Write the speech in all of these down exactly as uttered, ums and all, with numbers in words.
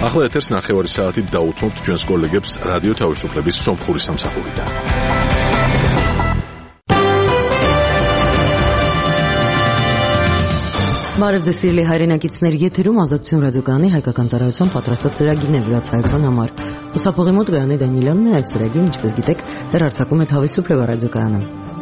ახლა ეთერს ნახევარი საათით დაუთმობთ ჩვენს კოლეგებს რადიო თავისუფლების სომხური სამსახურიდან. Բարև ձեզ սիրելի հայրենակիցներ, եթերում ազատություն ռադիոկայանի հայկական ծառայության պատրաստած ծրագիրն է վրացայության համար։ Ուսապողի մոտ Գայանե Դանիելյանն է, այս ծրագիրը, ինչպես գիտեք, հեռարձակում է Თავისუფლება ռադիոկայանը։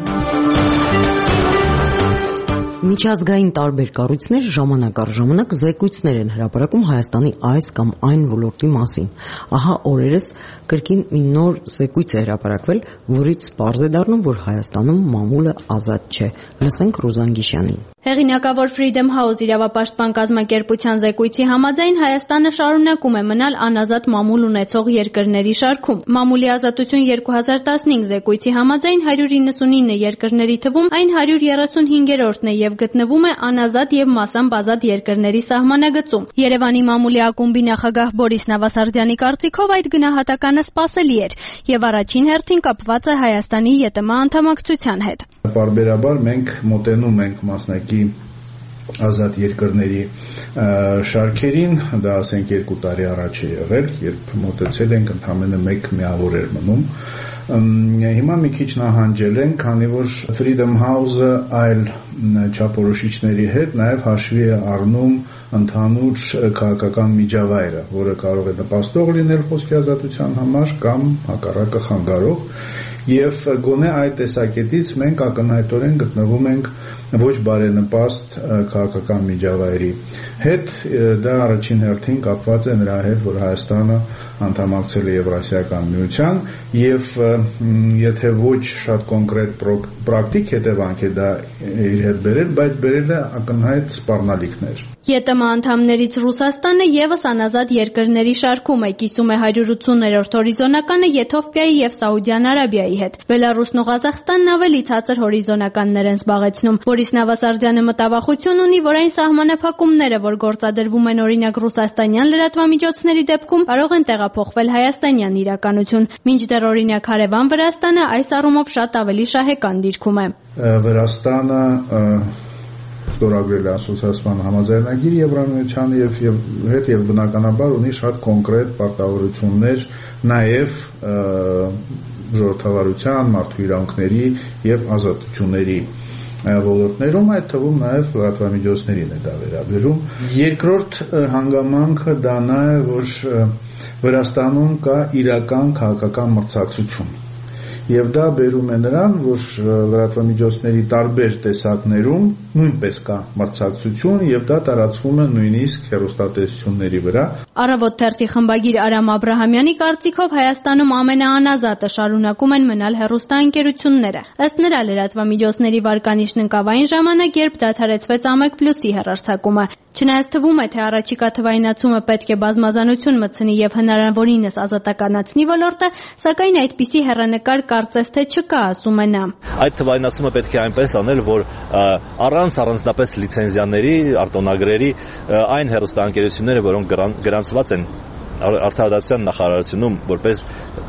Միջազգային տարբեր կառույցներ ժամանակ առ ժամանակ զեկույցներ են հրապարակում Հայաստանի այս կամ այն ոլորտի մասին։ Ահա օրերս կրկին մի նոր զեկույց է հրապարակվել, որից պարզ է դառնում, որ Հայաստանում մամուլը ազատ չէ։ Լսենք Ռուզան Գիշյանին։ Հեղինակավոր Freedom House իրավապաշտպան կազմակերպության զեկույցի համաձայն Հայաստանը շարունակում է մնալ անազատ մամուլ ունեցող երկրների շարքում։ Մամուլի ազատություն երկու հազար տասնհինգ զեկույցի համաձայն հարյուր իննսունինը երկրների թվում այն հարյուր երեսունհինգերորդն է եւ գտնվում է անազատ եւ մասամբ ազատ երկրների սահմանագծում։ Երևանի մամուլի ակումբի նախագահ Բորիս Նավասարդյանի կարծիքով այդ գնահատականը սպասելի էր եւ առաջին հերթին կապված է Հայաստանի ԵՏՄ անդամակցության հետ։ Պարբերաբար մենք մոտենում ենք մասնակի ազատ երկրների շարքերին, դա ասենք երկու տարի առաջ է եղել, երբ մոտեցել ենք ընդամենը մեկ միավոր էր մնում։ Հիմա մի քիչ նահանջել են, քանի որ Freedom House-ը այլ չափորոշիչների հետ նաև հաշվի է առնում ընդհանուր քաղաքական միջավայրը, որը կարող է նպաստող լինել խոսքի ազատության համար կամ հակառակը խանգարող, եւ գոնե այդ տեսակետից մենք ակնհայտորեն գտնվում ենք ոչ բարենպաստ քաղաքական միջավայրի հետ, դա առաջին հերթին կապված է նրա հետ, որ Հայաստանը անդամակցել է Եվրասիական միության եւ եթե ոչ շատ կոնկրետ պրակտիկ հետևանք է դա իր հետ բերել, բայց բերել է ակնհայտ սպառնալիքներ։ ԵՏՄ անդամներից Ռուսաստանը եւս անազատ երկրների շարքում է, կիսում է հարյուր ութսուններորդ հորիզոնականը Եթովպիայի եւ Սաուդյան Արաբիայի հետ։ Բելարուսն ու Ղազախստանն ավելի ցածր հորիզոնականներ են զբաղեցնում։ Բորիս Նավասարդյանը մտավախություն ունի, որ այն սահմանափակումները, որ գործադրվում են օրինակ ռուսաստանյան լրատվամիջոցների դեպքում, կարող են տեղափոխվել հայաստանյան իրականություն, մինչդեռ օրինակ հարևան Վրաստանը այս առումով շատ ավելի շահեկան դիրքում է։ Վրաստանը ստորագրել է ասոցիացիան համաձայնագիր Եվրամիության եւ հետ եւ բնականաբար ունի շատ կոնկրետ պարտավորություններ նաեւ ժողովրդավարության, մարդու իրավունքների եւ ազատությունների ոլորտներում, այդ թվում նաև լրատվամիջոցներին է դա վերաբերում։ Երկրորդ հանգամանքը դա նա է, որ Վրաստանում կա իրական քաղաքական մրցակցություն։ Եվ դա բերում է նրան, որ լրատվամիջոցների տարբեր տեսակներում նույնպես կա մրցակցություն եւ դա տարածվում է նույնիսկ հեռուստատեսությունների վրա։ Առավոտ թերթի խմբագիր Արամ Աբրահամյանի կարծիքով Հայաստանում ամենաանազատը շարունակում են մնալ հեռուստաընկերությունները։ Ըստ նրա լրատվամիջոցների վարկանիշն ընկավ այն ժամանակ, երբ դադարեցվեց Ամեկ Պլյուսի հեռարձակումը։ Չնայած թվում է, թե առաջիկա թվայնացումը պետք է բազմազանություն մտցնի եւ հնարավորինս ազատականացնի ոլորտը, սակայն այդպիսի հեռանկար կարծես թե չկա, ասում է նա։ Այդ թվայնացումը պետք է այնպես անել, որ առանց առանձնապես լիցենզիաների, արտոնագրերի այն հեռուստաընկերությունները, որոնք գրանցված են Արդարադատության նախարարությունում որպես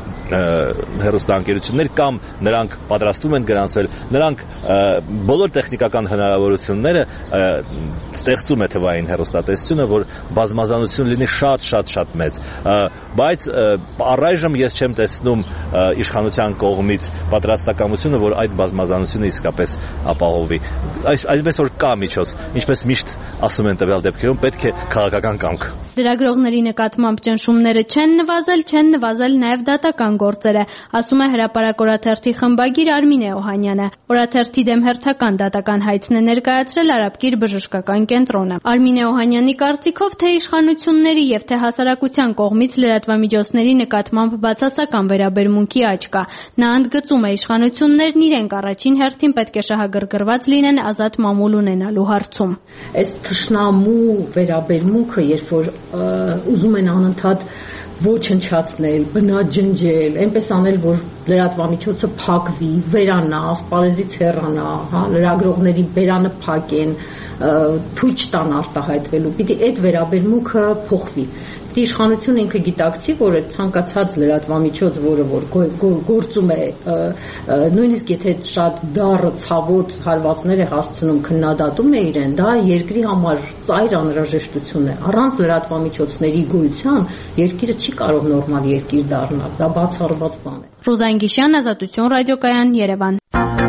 հեռուստաընկերություններ կամ նրանք պատրաստվում են գրանցվել, նրանք բոլոր տեխնիկական հնարավորությունները ստեղծում է թվային հեռուստատեսությունը, որ բազմազանություն լինի շատ-շատ-շատ մեծ, բայց առայժմ ես չեմ տեսնում իշխանության կողմից պատրաստակամությունը, որ այդ բազմազանությունը իսկապես ապահովի։ Այսպես որ կա միջոց, ինչպես միշտ ասում են տվյալ դեպքերում, պետք է քաղաքական կամք։ Լրագրողների նկատմամբ ճնշումները չեն նվազել, չեն նվազել նաև դատական գործերը, ասում է հրապարակ օրաթերթի խմբագիր Արմինե Օհանյանը։ Օրաթերթի դեմ հերթական դատական հայցն է ներկայացրել Արաբկիր բժշկական կենտրոնը։ Արմինե Օհանյանի կարծիքով թե իշխանությունների եւ թե հասարակության կողմից լրատվամիջոցների նկատմամբ բացասական վերաբերմունքի աճ կա։ Նա ընդգծում է իշխանություններն իրենք առաջին հերթին պետք է շահագրգռված լինեն ազատ մամուլ ունենալու հարցում։ Այս թշնամու վերաբերմունքը, երբ որ ուզում են անընդհատ ոչնչացնել, բնաջնջել, այնպես անել, որ լրատվամիջոցը փակվի, վերանա, ասպարեզից հեռանա, հա, լրագրողների բերանը փակեն, թույլ չտան արտահայտվելու, պիտի այդ վերաբերմունքը փոխվի։ Պիտի իշխանությունը ինքը գիտակցի, որ այդ ցանկացած լրատվամիջոց, որը որ գործում է, նույնիսկ եթե շատ դառը ցավոտ հարվածներ է հասցնում, քննադատում է իրեն, դա երկրի համար ծայր անհրաժեշտություն է։ Առանց լրատվամիջոցների գոյության երկիրը չի կարող նորմալ երկիր դառնալ։ Դա բացառված բան է։ Ռուզան Գիշյան, Ազատություն ռադիոկայան, Երևան։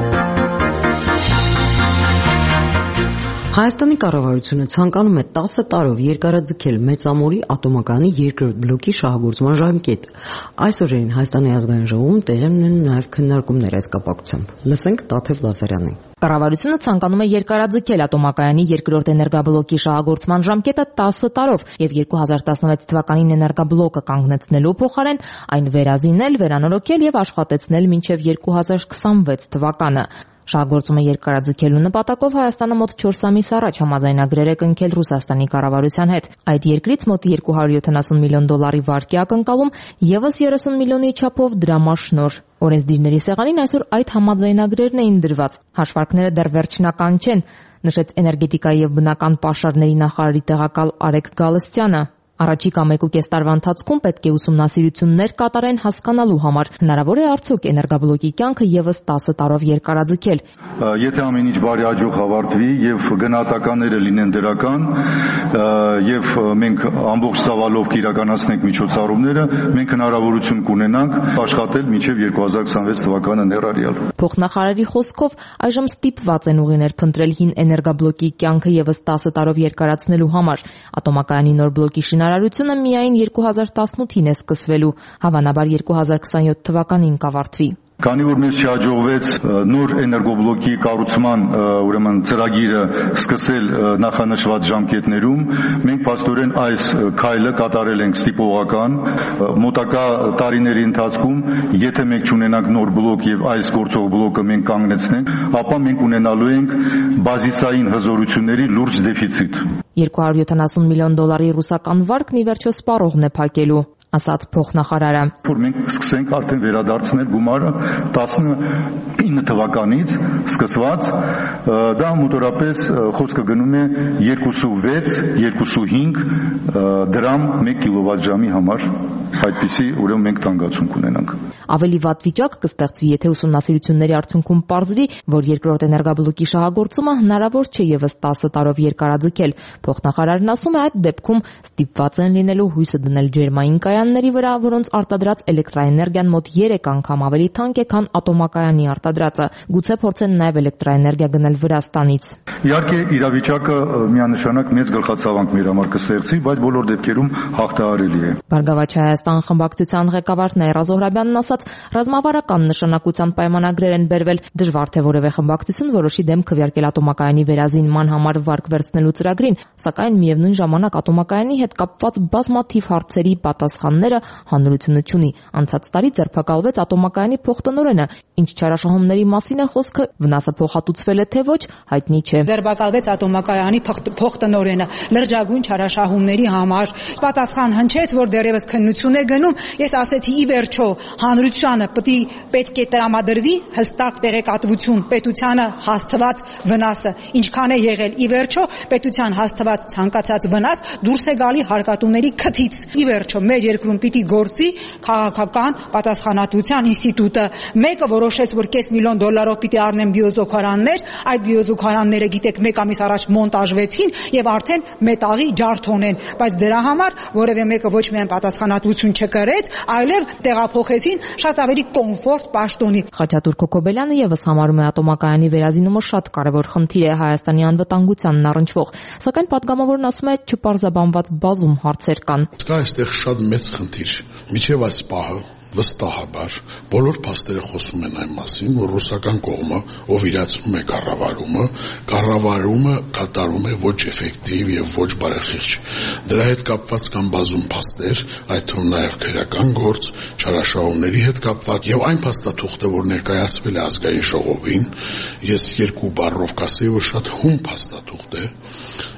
Հայաստանի կառավարությունը ցանկանում է տասը տարով երկարաձգել Մեծամորի ատոմակայանի երկրորդ բլոկի շահագործման ժամկետ։ Այս օրերին Հայաստանի ազգային ժողովում տեղի ունեն նաև քննարկումներ այս կապակցությամբ։ Լսենք Տաթև Լազարյանին։ Կառավարությունը ցանկանում է երկարաձգել ատոմակայանի երկրորդ էներգաբլոկի շահագործման ժամկետը տասը տարով եւ երկու հազար տասնվեց թվականին էներգաբլոկը կանգնեցնելու փոխարեն այն վերազինել, վերանորոգել եւ աշխատեցնել մինչեւ երկու հազար քսանվեց թվականը։ Շահագործումը երկարաձգելու նպատակով Հայաստանը մոտ չորս ամիս առաջ համաձայնագրեր է կնքել Ռուսաստանի կառավարության հետ։ Այդ երկրից մոտ երկու հարյուր յոթանասուն միլիոն դոլարի վարկի ակնկալում, եւս երեսուն միլիոնի չափով դրամաշնոր։ Օրենսդիրների սեղանին այսօր այդ համաձայնագրերն էին դրված։ Հաշվարկները դեռ վերջնական չեն, նշեց էներգետիկայի եւ բնական պաշարների նախարարի տեղակալ Արեգ Գալստյանը։ Առաջիկա մեկուկես տարվա ընթացքում պետք է ուսումնասիրություններ կատարեն հասկանալու համար հնարավոր է արդյոք էներգաբլոկի կյանքը եւս տասը տարով երկարաձգել։ Եթե ամեն ինչ բարի աջող ավարտվի եւ գնահատականները լինեն դրական եւ մենք ամբողջ ծավալով կիրականացնենք միջոցառումները, մենք հնարավորություն կունենանք աշխատել մինչեւ երկու հազար քսանվեց թվականը ներառյալ։ Փոխնախարարի խոսքով այժմ ստիպված են ուղիներ փնտրել հին էներգաբլոկի կյանքը եւս տասը տարով երկարացնելու համար։ Ատոմակայանի նոր բլոկի շինարարությունը միայն երկու հազար տասնութին է սկսվելու, հավանաբար երկու հազար քսանյոթ թվականին կավարտվի։ Քանի որ մեզ չհաջողվեց նոր էներգոբլոկի կառուցման ուրեմն ծրագիրը սկսել նախանշված ժամկետներում, մենք փաստորեն այս քայլը կատարել ենք ստիպողական։ Մոտակա տարիների ընթացքում, եթե մենք չունենանք նոր բլոկ եւ այս գործող բլոկը մենք կանգնեցնենք, ապա մենք ունենալու ենք բազիսային հզորությունների լուրջ դեֆիցիտ։ երկու հարյուր յոթանասուն միլիոն դոլարի ռուսական վարկն ի վերջո սպառողն է փակելու, ասաց փոխնախարարը։ Որ մենք սկսենք արդեն վերադարձնել գումարը տասնինը թվականից սկսված, դա մոտորապես խոսքը գնում է երկուսուվեց երկուսուհինգ դրամ մեկ կիլովատժամի համար, այդպիսի ուրեմն մենք տանգացում կունենանք։ Ավելի վատ վիճակ կստեղծվի, եթե ուսումնասիրությունների արդյունքում պարզվի, որ երկրորդ էներգաբլոկի շահագործումը հնարավոր չէ եւս տասը տարով երկարաձգել։ Փոխնախարարն ասում է, այդ դեպքում ստիպված են լինելու հույսը դնել ջերմային կայանների վրա, որոնց արտադրած էլեկտրաէներգիան մոտ երեք անգամ ավելի թանկ է, քան ատոմակայանի արտադրածը։ Գուցե փորձեն նաև էլեկտրաէներգիա գնել Վրաստանից։ Իհարկե, իրավիճակը միանշանակ մեծ գլխացավանք մեր համար կստեղծի, բայց բոլոր դեպքերում հաղթահարելի է։ Բարգավաճ Հայաստան խմբակցության ղեկավար Նաիրա Զոհրաբյանն ասաց, ռազմավարական նշանակության պայմանագրեր են բերվել, դժվար թե որևէ խմբակցություն որոշի դեմ քվեարկել ատոմակայանի վերազինման համար վարկ վերցնելու ծրագրին, սակայն միևնույն ժամանակ ատոմակայանի հետ կապված բազմաթիվ հարցերի պատասխանները հանրությունը չունի։ Անցած տարի ձերբակալվեց ատոմակայանի փոխտնօրենը, ինչ չարաշահումների մասին է խոսքը, վնասը փոխհատուցվել է թե ոչ, հայտնի չէ։ Ձերբակալվեց ատոմակայանի փոխտնօրենը լրջագույն չարաշահումների համար։ Պատասխան հնչեց, որ դեռևս քննություն է գնում։ Ես ասեցի՝ ի վերջո հանրությանը պետք է տրամադրվի հստակ տեղեկատվություն պետությանը հասցված վնասը, ինչքան է եղել։ Ի վերջո պետության հասցված ցանկացած վնաս դուրս է գալի հարկատուների քթից։ Ի վերջո մեր երկրում պիտի գործի քաղաքական պատասխանատվության ինստիտուտը։ Մեկը որոշեց, որ կես միլիոն դոլարով պիտի առնեն բիոզոքարաններ, այդ բիոզոքարանները գիտեք մեկ ամիս առաջ մոնտաժվեցին եւ արդեն մետաղի ջարդոն են, բայց դրա համար որևէ մեկը ոչ միայն պատասխանատվություն չկրեց, այլև տեղափոխեցին շատ ավելի կոմֆորտ պաշտոնի։ Խաչատուր Քոքոբելյանը եւս համարում է ատոմակայանի վերազինումը շատ կարեւոր խնդիր է Հայաստանի անվտանգությանն առնչվող, սակայն պատգամավորն ասում է չպարզաբանված բազում հարցեր կան։ Կա այստեղ շատ մեծ խնդիր։ Միջև այս պահը վստահաբար բոլոր փաստերը խոսում են այն մասին, որ ռուսական կողմը, ով իրացնում է կառավարումը, կառավարումը կատարում է ոչ էֆեկտիվ եւ ոչ բարեխիղճ։ Դրա հետ կապված կան բազում փաստեր, այդ թվում նաեւ քրեական գործ, չարաշահումների հետ կապված եւ այն փաստաթուղթը, որ ներկայացվել է ազգային ժողովին, ես երկու բառով կասեի, որ շատ հում փաստաթուղթ է,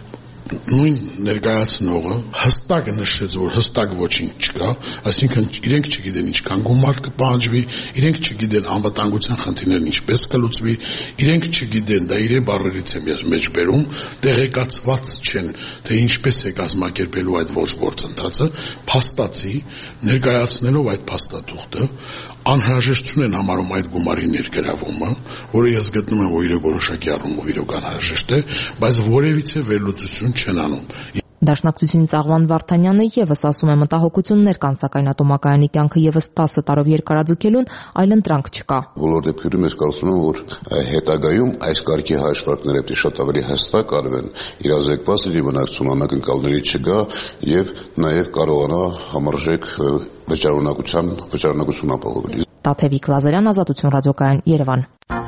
նույն ներկայացնողը հստակ նշեց, որ հստակ ոչինչ չկա, այսինքն իրենք չգիտեն ինչքան գումար կպահանջվի, իրենք չգիտեն անվտանգության խնդիրներն ինչպես կլուծվի, իրենք չգիտեն, դա իրեն բառերից եմ ես մեջ բերում, տեղեկացված չեն, թե ինչպես է կազմակերպելու այդ ոչ գործընթացը, փաստացի ներկայացնելով այդ փաստաթուղթը անհրաժեշտություն են համարում այդ գումարի ներգրավումը, որը ես գտնում եմ, որ իրոք որոշակի առումով իրոք անհրաժեշտ է, բայց որևիցե վերլուծություն չեն անում։ Դաշնակցությունից Աղվան Վարդանյանը եւս ասում է մտահոգություններ կան, սակայն ատոմակայանի կյանքը եւս տասը տարով երկարաձգելուն այլընտրանք չկա։ Բոլոր դեպքերում ես կարծում եմ, որ հետագայում այս կարգի հաշվարկները պետք է շատ ավելի հստակ արվեն, իրազեկված լինի բնակչություն անակնկալների չգա եւ նաեւ կարողանա համարժեք վճարունակության վճարունակություն ապահովել։ Տաթևիկ Լազարյան, Ազատություն ռադիոկայան, Երևան։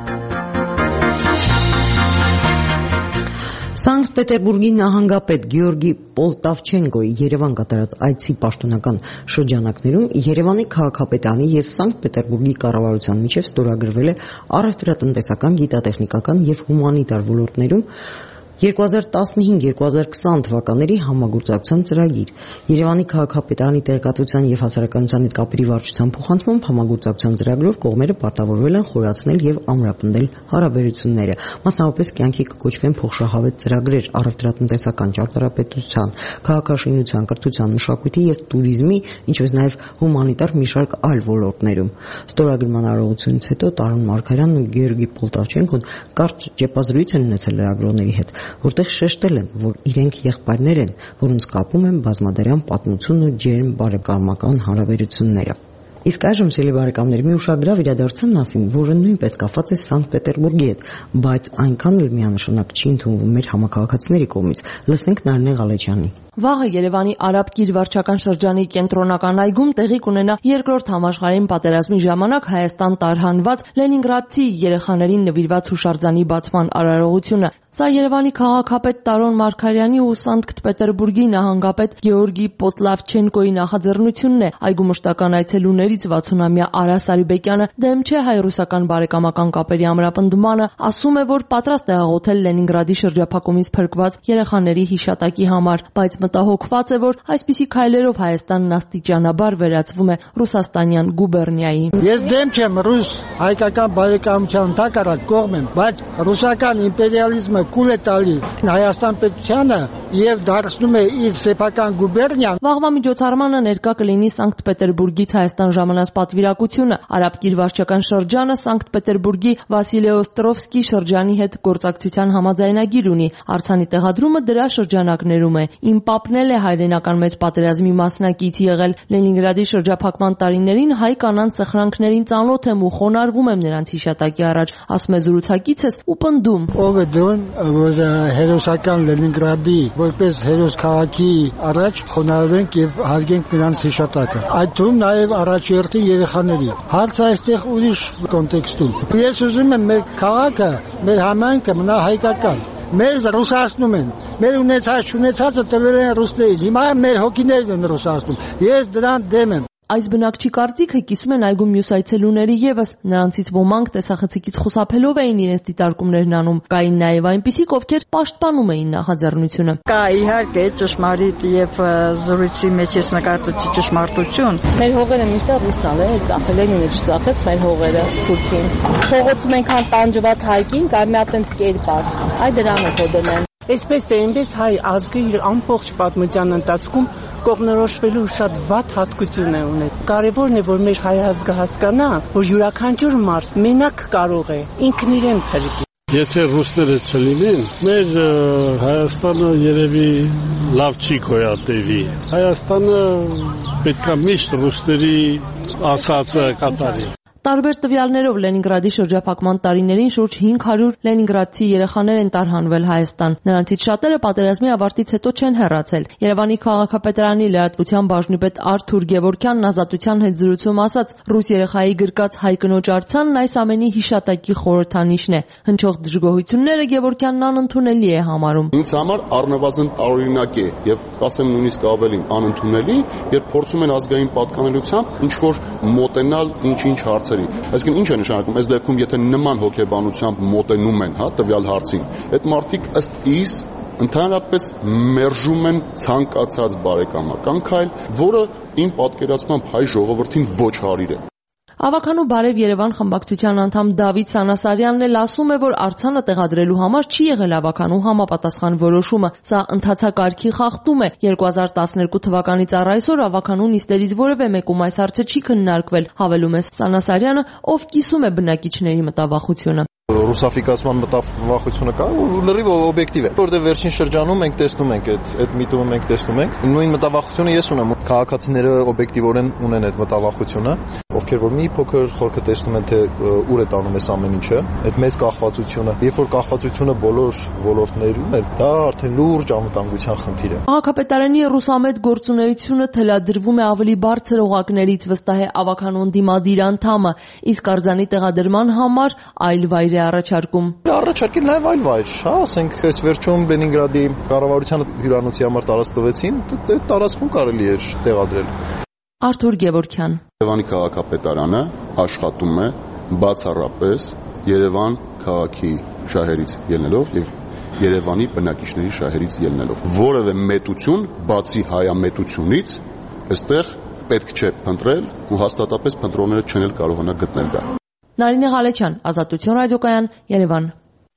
Սանկտ Պետերբուրգի նահանգապետ Գեորգի Պոլտավչենկոյի Երևան կատարած այցի պաշտոնական շրջանակներում Երևանի քաղաքապետարանի եւ Սանկտ Պետերբուրգի կառավարության միջև ստորագրվել է առևտրատնտեսական, գիտատեխնիկական եւ հումանիտար ոլորտներում երկու հազար տասնհինգ երկու հազար քսան թվականների համագործակցության ծրագիր։ Երևանի քաղաքապետարանի տեղեկատվության եւ հասարակայնության հետ կապերի վարչության փոխանցմամբ համագործակցության ծրագրով կողմերը պարտավորվել են խորացնել եւ ամրապնդել հարաբերությունները։ Մասնավորապես կյանքի կկոչվեն փոխշահավետ ծրագրեր առևտրատնտեսական, ճարտարապետության, քաղաքաշինության, կրթության, մշակույթի եւ տուրիզմի, ինչպես նաեւ հումանիտար մի շարք այլ ոլորտներում։ Ստորագրման արարողությունից հետո Տարոն Մարգարյանն ու Գեորգի Պոլտավչենկոն կարճ ճեպազրույց են ունեցել լրագրողների հետ, որտեղ շեշտել են, որ իրենք եղբայրներ են, որոնց կապում են բազմադարյան պատմությունն ու ջերմ բարեկամական հարաբերությունները։ Իսկ այժմ սիրելի բարեկամներ, մի ուշագրավ իրադարձության մասին, որը նույնպես կապված է Սանկտ Պետերբուրգի հետ, բայց այնքան էլ միանշանակ չի ընդունվում մեր համակարգացիների կողմից։ Լսենք Նարինե Ղալեջյանի։ Վաղը Երևանի Արաբկիր վարչական շրջանի կենտրոնական այգում տեղի կունենա երկրորդ համաշխարհային պատերազմի ժամանակ Հայաստան տարհանված Լենինգրադցի երեխաներին նվիրված հուշարձանի բացման արարողությունը։ Սա Երևանի քաղաքապետ Տարոն Մարգարյանի ու Սանկտ Պետերբուրգի նահանգապետ Գեորգի Պոտլավչենկոյի նախաձեռնությունն է։ Այգու մշտական այցելուներից վաթսունամյա Արա Սարիբեկյանը դեմ չէ հայ-ռուսական բարեկամական կապերի ամրապնդմանը, ասում է, որ պատրաստ է աղոթել Լենինգրադի շրջափակումից փրկված երեխաների հիշատակի համար, բայց մտահոգված է, որ այսպիսի քայլերով Հայաստանն աստիճանաբար վերածվում է ռուսաստանյան գուբերնիայի։ Ես դեմ չեմ ռուս հայկական բարեկամության հակառակ կողմ եմ, բայց ռուսական իմպերիալիզմը կուլ է տալի Հայաստան պետությանը եւ դարձնում է իր սեփական գուբերնիան։ Վաղվա միջոցառմանը ներկա կլինի Սանկտ Պետերբուրգից Հայաստան ժամանած պատվիրակությունը, Արաբկիր վարչական շրջանը Սանկտ Պետերբուրգի Վասիլի Օստրովսկի շրջանի հետ գործակցության համաձայնագիր ունի։ Արձանի տեղադրումը դրա շրջանակներում է։ Իմ պապն էլ է հայրենական մեծ պատերազմի մասնակից եղել։ Լենինգրադի շրջափակման տարիներին հայ կանանց սխրանքներին ծանոթ եմ ու խոնարհվում եմ նրանց հիշատակի առաջ, ասում է զրուցակիցս ու պնդում։ Ով է դրան, որ հերոսական Լենինգրադի որպես հերոս քաղաքի առաջ խոնարհվենք եւ հարգենք նրանց հիշատակը։ Այդ թվում նաեւ առաջերտի երեխաների։ Հարցը այստեղ ուրիշ կոնտեքստում։ Ես ուզում եմ մեր քաղաքը, մեր համայնքը մնա հայկական։ Մեզ ռուսացնում են։ Մեր ունեցած չունեցածը տվել են ռուսներին։ Հիմա մեր հոգիներն են ռուսացնում։ Ես դրան դեմ եմ։ Այս բնակչի կարծիքը կիսում են այգու մյուս այցելուների եւս, նրանցից ոմանք տեսախցիկից խուսափելով էին իրենց դիտարկումներն անում, կային նաեւ այնպիսիք, ովքեր պաշտպանում էին նախաձեռնությունը։ Կա իհարկե ճշմարիտ եւ զրույցի մեջ ես նկատեցի ճշմարտություն։ Մեր հողերը միշտ ռուսնալ է, ծախել են, ինձ ծախեց մեր հողերը Թուրքին։ Փողոցում այնքան տանջված հայկին կար մի հատ այնց կերպար։ Այ դրան է հոդեն։ Այսպես թե այնպես հայ ազգը իր ամբողջ պատմության ընթացքում կողմնորոշվելու շատ վատ հատկություն է ունեցել։ Կարևորն է, որ մեր հայ ազգը հասկանա, որ յուրաքանչյուր մարդ մենակ կարող է ինքն իրեն փրկել։ Եթե ռուսները չլինեն, մեր Հայաստանը երևի լավ չի գոյատևի։ Հայաստանը պետք է միշտ ռուսների ասածը կատարի։ Տարբեր տվյալներով Լենինգրադի շրջափակման տարիներին շուրջ հինգ հարյուր լենինգրադցի երեխաներ են տարհանվել Հայաստան։ Նրանցից շատերը պատերազմի ավարտից հետո չեն հեռացել։ Երևանի քաղաքապետարանի լրատվության բաժնիպետ Արթուր Գևորգյանն Ազատության հետ զրույցում ասաց. «Ռուս երեխայի գրկած հայ կնոջ արձանն այս ամենի հիշատակի խորհրդանիշն է»։ Հնչող դժգոհությունները Գևորգյանն անընդունելի է համարում։ Ինձ համար առնվազն տարօրինակ է եւ ասեմ նույնիսկ ավելին անընդունելի, երբ փորձում են ազգային պատկանելությամբ ինչ որ մոտենալ ինչ-ինչ հարց Այսինքն ինչ է նշանակում, այս դեպքում եթե նման հոգեբանությամբ մոտենում են, հա, տվյալ հարցին, այդ մարդիկ ըստ իս ընդհանրապես մերժում են ցանկացած բարեկամական քայլ, որը իմ պատկերացմամբ հայ ժողովրդին ոչ հարիր է։ Ավականու Բարև Երևան խմբակցության անդամ Դավիթ Սանասարյանն էլ ասում է, որ արձանը տեղադրելու համար չի եղել ավականու համապատասխան որոշումը, սա ընթացակարգի խախտում է։ երկու հազար տասներկու թվականից առ այսօր ավականու նիստերից որևէ մեկում այս հարցը չի քննարկվել, հավելում է Սանասարյանը, ով կիսում է բնակիչների մտավախությունը։ Ռուսաֆիկացման մտավախությունը կա ու լրիվ օբյեկտիվ է, որտեղ վերջին շրջանում մենք տեսնում ենք այդ այդ միտումը մենք տեսնում ենք։ Նույն մտավախությունը ես ունեմ, քաղաքացիները օբյեկտիվորեն ունեն այդ մտավախությունը, ովքեր որ մի փոքր խորքը տեսնում են թե ուր է տանում այս ամեն ինչը, այդ մեծ կախվածությունը, երբ որ կախվածությունը բոլոր ոլորտներում է, դա արդեն լուրջ անվտանգության խնդիր է։ Քաղաքապետարանի ռուսամետ գործունեությունը թելադրվում է ավելի բարձր օղակներից, վստահ է ավականուն դիմադիր անդամը, իսկ արձանի տեղադրման համար այլ վայր է առաջարկում։ Առաջարկել նաև այլ վայր, հա, ասենք, այս վերջում Լենինգրադի կառավարության հյուրանոցի համար տարածք տվեցին, այդ տարածքում կարելի էր տեղադրել։ Արթուր Գևորգյան։ Երևանի քաղաքապետարանը աշխատում է բացառապես Երևան քաղաքի շահերից ելնելով եւ Երևանի բնակիչների շահերից ելնելով։ Որևէ մետություն, բացի հայամետությունից, այստեղ պետք չէ փնտրել ու հաստատապես փնտրողները չեն էլ կարողանա գտնել դա։ Նարինե Ղալեչյան, Ազատություն ռադիոկայան, Երևան։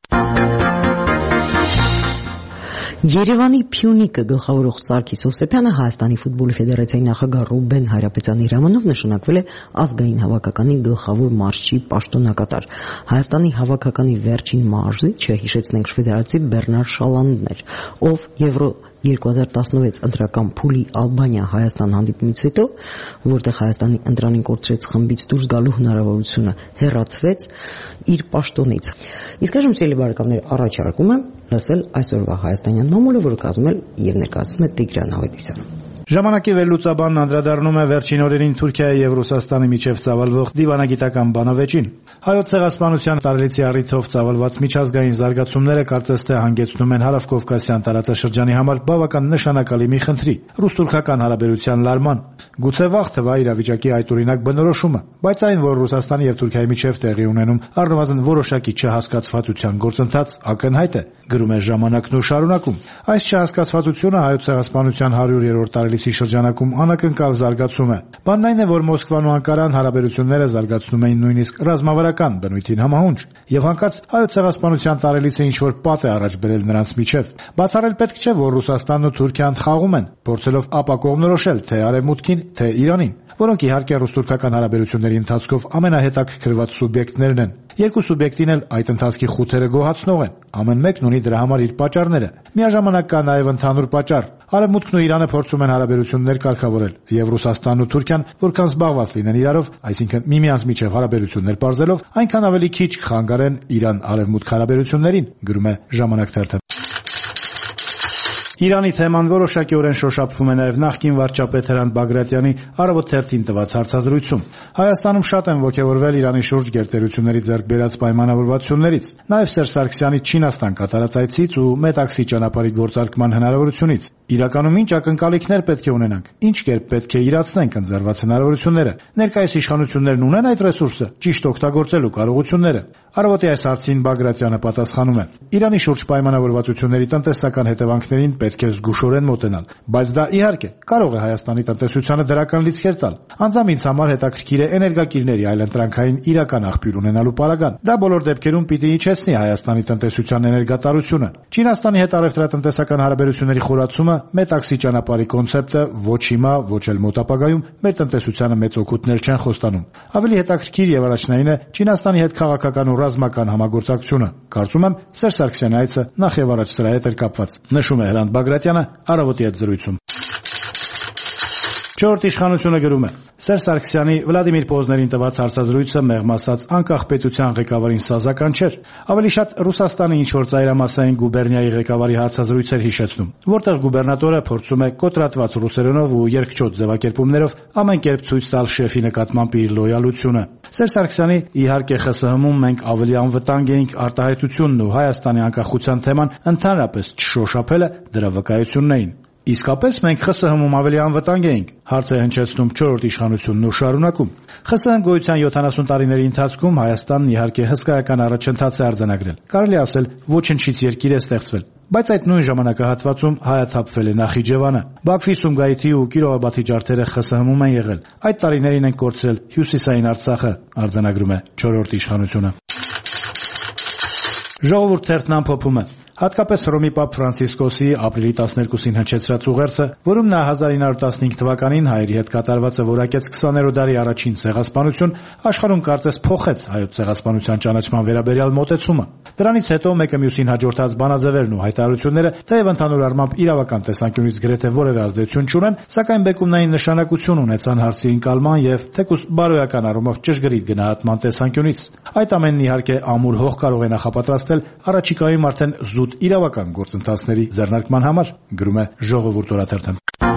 Երևանի Փյունիկը գլխավորող Սարգիս Հովսեփյանը Հայաստանի ֆուտբոլի ֆեդերացիայի նախագահ Ռուբեն Հայրապետյանի հրամանով նշանակվել է ազգային հավաքականի գլխավոր մարզչի պաշտոնակատար։ Հայաստանի հավաքականի վերջին մարզիչը, հիշեցնենք, ֆեդերացի Բեռնար Շալանդն էր, ով Եվրո երկու հազար տասնվեց ընտրական փուլի Ալբանիա-Հայաստան հանդիպումից հետո, որտեղ Հայաստանի ընտրանին կորցրեց խմբից դուրս գալու հնարավորությունը, հեռացվեց իր պաշտոնից։ Իսկ այժմ սիրելի բարեկամներ, առաջարկում եմ լսել այսօրվա հայաստանյան մամուլը, որը կազմել եւ ներկայացնում է Տիգրան Ավետիսյանը։ Ժամանակի վերլուծաբանն անդրադառնում է վերջին օրերին Թուրքիայի եւ Ռուսաստանի միջև ծավալվող դիվանագիտական բանավեճին։ Հայոց ցեղասպանության տարելիցի առիթով ծավալված միջազգային զարգացումները կարծես թե հանգեցնում են հարավկովկասյան տարածաշրջանի համար բավական նշանակալի մի խնդրի՝ ռուս-թուրքական հարաբերության լարման։ Գուցե վաղ թվա իրավիճակի այդօրինակ բնորոշումը, բայց այն, որ Ռուսաստանի եւ Թուրքիայի միջև տեղի ունենում առնվազն որոշակի չհասկացվածության գործընթաց, ակնհայտ է, գրում է Ժամանակն ու շարունակում։ Այս չհասկացվածությունը հայոց ցեղասպանության հարյուրերորդ տարելիցի շրջանակում անակնկալ զարգացում է։ Բանն այն է, որ Մոսկվան ու Անկարան հարաբերությունները զարգացնում էին նույնիսկ ռազմավարական բնույթին համահունչ, եւ հանկարծ հայոց ցեղասպանության տարելիցը ինչ-որ պատ է առաջ բերել նրանց միջև։ Բացառել պետք չէ, որ Ռուսաստանն ու Թուրքիան խաղում են, փորձելով ապակողմնորոշել թե Արևմուտքին, թե Իրանին, որոնք իհարկե ռուս-թուրքական հարաբերությունների ընթացքով ամենահետաքրքրված սուբյեկտներն են։ Երկու սուբյեկտին էլ այդ ընթացքի խութերը գոհացնող են։ Ամեն մեկն ունի դրա համար իր պատճառները։ Միաժամանակ կա նաև ընդհանուր պատճառ։ Արևմուտքն ու Իրանը փորձում են հարաբերություններ կարգավորել, եւ Ռուսաստանն ու Թուրքիան, որքան զբաղված լինեն իրարով, այսինքն միմյանց միջև հարաբերություններ բարձելով, այնքան ավելի քիչ կխանգարեն Իրան-Արևմուտք հարաբերություններին, գրում է Ժամանակ թերթը։ Իրանի թեման որոշակիորեն շոշափվում է նաև նախկին վարչապետ Հրանտ Բագրատյանի Առավոտ թերթին տված հարցազրույցում։ Հայաստանում շատ են ոգևորվել Իրանի շուրջ գերտերությունների ձեռք բերած պայմանավորվածություններից, նաև Սերժ Սարգսյանի Չինաստան կատարած այցից ու Մետաքսի ճանապարհի գործարկման հնարավորությունից։ Իրականում ինչ ակնկալիքներ պետք է ունենանք, ինչ կերպ պետք է իրացնենք ընձեռված հնարավորությունները։ Ներկայիս իշխանություններն ունեն այդ ռեսուրսը, ճիշտ օգտագործելու կարողությունները։ Առավոտի այս հարցին Բագրատյանը պատասխանում է. Իրանի շուրջ պայմանավորվածությունների տնտեսական հետևանքներին պետք է զգուշորեն մոտենալ, բայց դա իհարկե կարող է Հայաստանի տնտեսությանը դրական լիցքեր տալ։ Անձամբ ինձ համար հետաքրքիր է էներգակիրների այլընտրանքային իրական աղբյուր ունենալու պարագան։ Դա բոլոր դեպքերում պիտի իջեցնի Հայաստանի տնտեսության էներգատարությունը։ Չինաստանի հետ առևտրատնտեսական հարաբերությունների խորացումը, Մետաքսի ճանապարհի կոնցեպտը ոչ հիմա, ոչ էլ մոտ ապագայում մեր տնտեսությանը մեծ օգուտներ չեն խոստանում։ Ավելի հետաքրքիր եւ առաջնային է Չինաստանի հետ քաղաքական ու ռազմական համագործակցությունը։ Կարծում եմ Սերժ Սարգսյանի այցը նախ եւ առաջ սրա հետ էր կապված, նշում է Հրանտ Բագրատյանը Առավոտի հետ զրույցում։ Չորրորդ իշխանությունը գրում է. Սերժ Սարգսյանի Վլադիմիր Պոզներին տված հարցազրույցը մեղմ ասած անկախ պետության ղեկավարին սազական չէր։ Ավելի շատ Ռուսաստանի ինչ-որ ծայրամասային գուբերնիայի ղեկավարի հարցազրույց էր հիշեցնում, որտեղ գուբերնատորը փորձում է կոտրատված ռուսերենով ու երկչոտ ձևակերպումներով ամեն կերպ ցույց տալ շեֆի նկատմամբ իր լոյալությունը։ Սերժ Սարգսյանի իհարկե ԽՍՀՄ-ում մենք ավելի անվտանգ էինք արտահայտությունն ու Հայաստանի անկախության թեման ընդհանրապես չշոշափելը դրա վկայությունն էին։ Իսկապես մենք ԽՍՀՄ-ում ավելի անվտանգ էինք, հարց է հնչեցնում չորրորդ իշխանությունն ու շարունակում։ ԽՍՀՄ գոյության յոթանասուն տարիների ընթացքում Հայաստանն իհարկե հսկայական առաջընթաց է արձանագրել։ Կարելի ասել ոչնչից երկիր է ստեղծվել։ Բայց այդ նույն ժամանակահատվածում հայաթափվել է Նախիջևանը։ Բաքվի, Սումգայիթի ու Կիրովաբադի ջարդերը ԽՍՀՄ-ում են եղել։ Այդ տարիներին են կորցրել Հյուսիսային Արցախը, արձանագրում է չորրորդ իշխանությունը։ Ժողովուրդ թերթն ամփոփում է. Հատկապես Հռոմի Պապ Ֆրանցիսկոսի ապրիլի տասներկուսին հնչեցրած ուղերձը, որում նա հազար ինը հարյուր տասնհինգ թվականին հայերի հետ կատարվածը որակեց քսաներորդ դարի առաջին ցեղասպանություն, աշխարհում կարծես փոխեց հայոց ցեղասպանության ճանաչման վերաբերյալ մոտեցումը։ Դրանից հետո մեկը մյուսին հաջորդած բանաձևերն ու հայտարարությունները, թեև ընդհանուր առմամբ իրավական տեսանկյունից գրեթե որևէ ազդեցություն չունեն, սակայն բեկումնային նշանակություն ունեցան հարցի ընկալման եւ թեկուզ բարոյական առումով ճշգրիտ գնահատման տեսանկյունից։ Այդ ամենն իհարկե ամուր հող կարող է նախապատրաստել առաջիկայում արդեն զուտ իրավական գործընթացների ձեռնարկման համար, գրում է Ժողովուրդ օրաթերթը։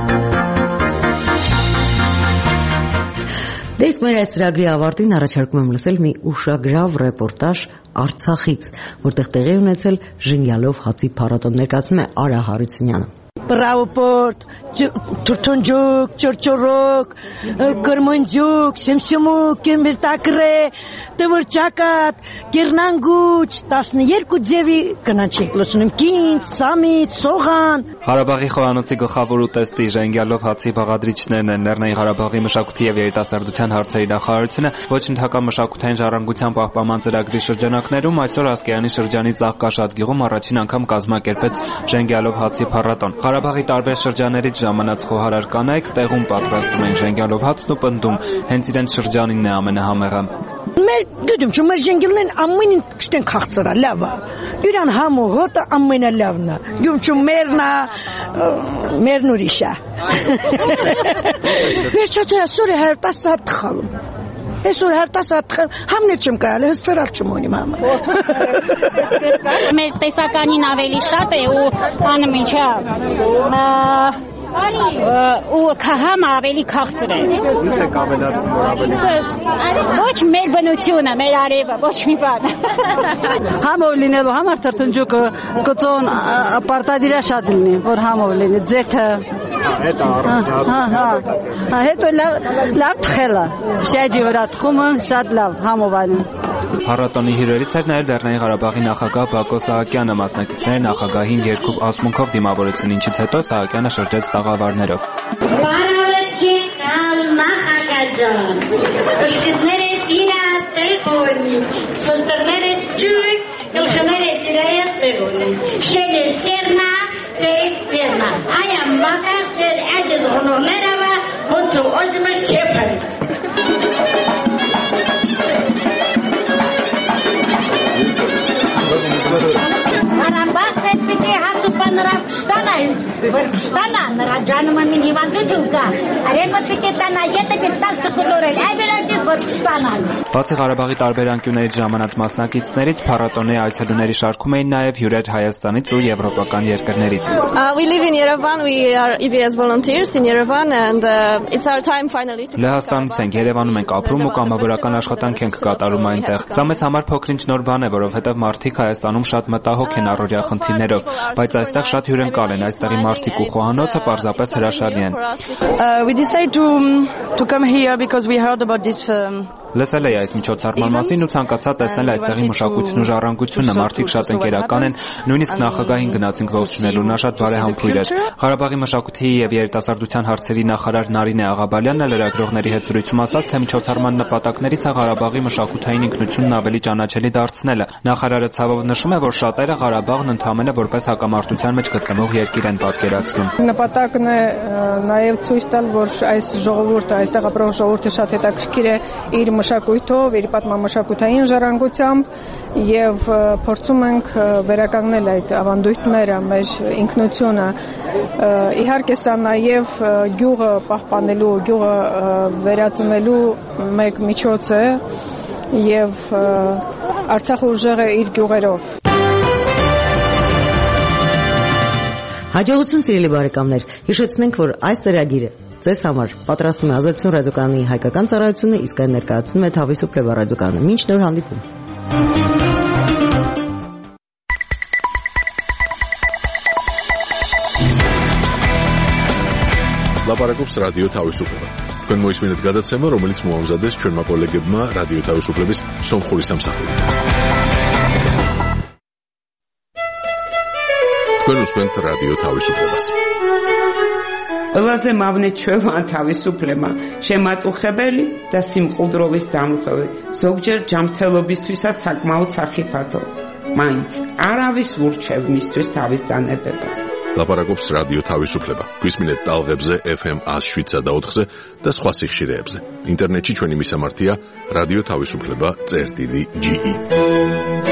Դες մեր այս ծրագրի ավարտին առաջարկում եմ լսել մի ուշագրավ ռեպորտաժ Արցախից, որտեղ տեղի ունեցել ժենգյալով հացի փառատոն, ներկայացնում է Արա Հարությունյանը։ Правопорт, Туртонջուկ, Ճորճորոկ, Կրմոնջուկ, Շեմշեմուկ, Կեմբերտակրե, Տվրճակատ, Գերնանգուչ, տասներկու ձևի կանաչիկ լսում կինց, սամից, սողան։ Ղարաբաղի խոհանոցի գլխավոր ուտեստի ժենգյալով հացի բաղադրիչներն են Լեռնային Ղարաբաղի մշակույթի եւ երիտասարդության հարցերի նախարարությունը, ոչ ընդհակամ մշակութային ժառանգության պահպանման ծրագրի շրջանակներում այսօր Ասկերանի շրջանի Ծաղկաշատ գյուղում առաջին անգամ կազմակերպեց ժենգյալով հացի փառատոն։ Ղարաբաղի տարբեր շրջաններից ժամանած խոհարար կանայք տեղում պատրաստում են ժենգյալով հացն ու պնդում, հենց իրենց շրջանինն է ամենահամեղը։ Մեր դուդում չու մեր ժենգյալներն ամենին կշտեն քաղցրա լավ է։ Իրան համո հոտը ամենալավն է։ Դում չու մերնա մերն ուրիշ է։ Վերջացա սուրը հարյուր տասը հատ խալում։ Այսօր հարյուր տասը հատ համն չեմ կարել, հսցրալ չեմ ունիմ համը։ Մեր տեսականին ավելի շատ է ու անում ինչա ու քահամը ավելի քաղցր է։ Ինչ է կամենացում որ ավելի։ Ոչ մեր բնությունը, մեր արևը, ոչ մի բան։ Համով լինելու համար թրթնջուկը կծոն պարտադիր է շատ լինի, որ համով լինի, ձեթը։ Հետո Հա, հա։ Հետո լավ թխելը։ Շեջի վրա թխումը շատ լավ համով անում։ Փառատոնի հյուրերից էր նաև Լեռնային Ղարաբաղի նախագահ Բակո Սահակյանը, մասնակիցները նախագահին երկու ասմունքով դիմավորեցին, ինչից հետո Սահակյանը շրջեց տաղավարներով։ Բարավետ նախագահ ջան, ըսկիդներս իրար տեղորնի, սստրներս ջուր, գլխներս իրայր տեղորնի, շելեր տերնա, տեղ տերնա, այամ մասար տեր այդս հոնորները վա, հոնցու ոզմը կեպր։ Մարամբարձ է պիտի հացուպա նրա կշտանային, որ կշտանա նրա ջանումը մին հիվանդություն կա, արևը պիտի տանա ետը պիտան սկուլորել, այ վերակից որ կշտանան։ Բացի Ղարաբաղի տարբեր անկյուններից ժամանած մասնակիցներից, փառատոնի այցելուների շարքում էին նաև հյուրեր Հայաստանից ու եվրոպական երկրներից։ We live in Yerevan, we are E B S volunteers in Yerevan and uh, it's our time finally to Լեհաստանից ենք, Երևանում ենք ապրում ու կամավորական աշխատանք ենք կատարում այնտեղ։ Սա մեզ համար փոքրինչ նոր բան է, որովհետև մարդիկ Հայաստանում շատ մտահոգ են առօրյա խնդիրներով, բայց այստեղ շատ հյուրընկալ են, այստեղի մարդիկ ու խոհանոցը պարզապես հրաշալի են։ We decided to to come here because we heard about this um, Լսել էի այս միջոցառման մասին ու ցանկացա տեսնել այստեղի մշակույթն ու ժառանգությունը, մարդիկ շատ ընկերական են, նույնիսկ նախագահին գնացինք ողջունելու, նա շատ բարեհամբույր էր։ Ղարաբաղի մշակույթի եւ երիտասարդության հարցերի նախարար Նարինե Աղաբալյանն լրագրողների հետ զրույցում ասաց, թե միջոցառման նպատակներից է Ղարաբաղի մշակութային ինքնությունն ավելի ճանաչելի դարձնելը։ Նախարարը ցավով նշում է, որ շատերը Ղարաբաղն ընդհանրապես որպես հակամարտության մեջ գտնվող երկիր են պատկերացնում։ Նպատակն է նաեւ ցույց տալ, որ այս ժողովուրդը, այստեղ ապրող ժողովուրդը շատ հետաքրքիր է իր մշակույթով, իր պատմամշակութային ժառանգությամբ եւ փորձում ենք վերականգնել այդ ավանդույթները, մեր ինքնությունը։ Իհարկե սա նաեւ գյուղը պահպանելու, գյուղը վերածնելու մեկ միջոց է եւ Արցախը ուժեղ է իր գյուղերով։ Հաջողություն սիրելի բարեկամներ, հիշեցնենք, որ այս ծրագիրը ձեզ համար պատրաստում է Ազատություն ռադիոկայանի հայկական ծառայությունը, իսկ այն ներկայացնում է Թավի Սուպրե ռադիոկայանը։ Մինչ նոր հանդիպում։ Լապարակობს ռադիո Թավի Սուպրե։ Თქვენ მოისმინეთ გადაცემა, რომელიც მოამზადეს ჩვენმა კოლეგებმა რადიო თავისუფლების სომხური სამსახური. თქვენ უსმენთ რადიო თავისუფლებას. ყველაზე მავნე ჩვეულა თავისუფლება, შემაწუხებელი და სიმყუდროვის დამხევი, ზოგჯერ ჯანმრთელობისთვისაც საკმაოდ სახიფათო. მაინც არავის ურჩევ მისთვის თავის დანებებას. ლაპარაკობს რადიო თავისუფლება. გვისმინეთ ტალღებზე ეფ ემ one oh seven და ოთხზე და სხვა სიხშირეებზე. ინტერნეტში ჩვენი მისამართია რადიო თავისუფლება წერტილი ჯი ი.